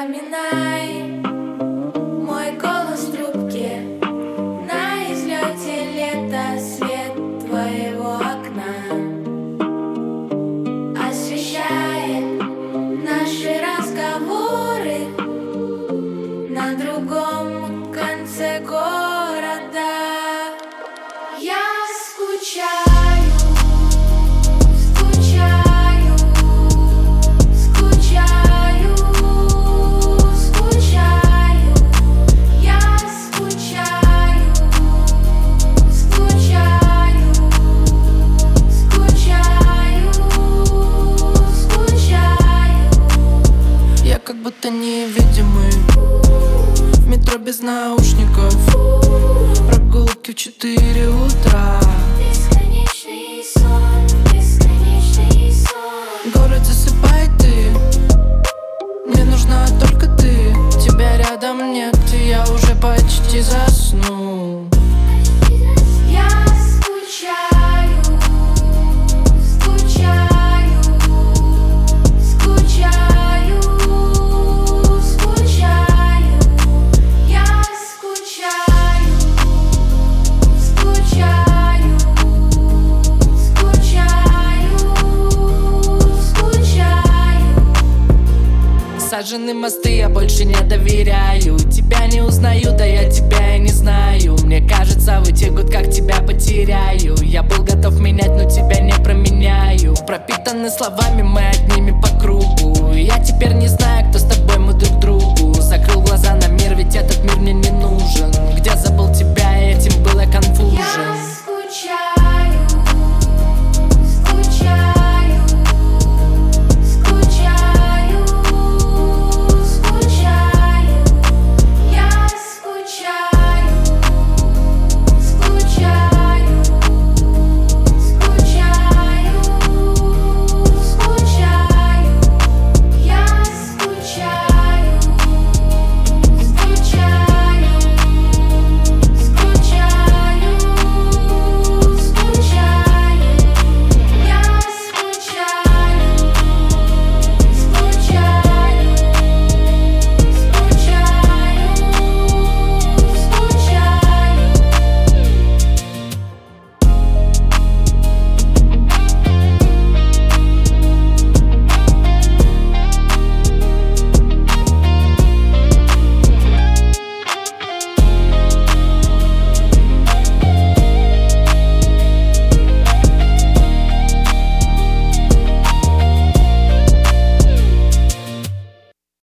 Запоминай мой голос в трубке. На излете лета свет твоего окна освещает наши разговоры на другом конце города. Я скучаю. Как будто невидимый в метро без наушников, прогулки в 4 утра. Бесконечный сон, бесконечный сон. Город засыпай ты, мне нужна только ты. Тебя рядом нет, и я уже почти засну. Я скучаю, скучаю, скучаю, скучаю. Я скучаю, скучаю, скучаю, скучаю. Сожжены мосты, я больше не доверяю. Тебя не узнаю, да я тебя и не знаю. Мне кажется, в эти год как тебя потеряю. Я был готов менять, но тебя не променяю. Пропитаны словами, мы одними по кругу. Я теперь не знаю, кто с тобой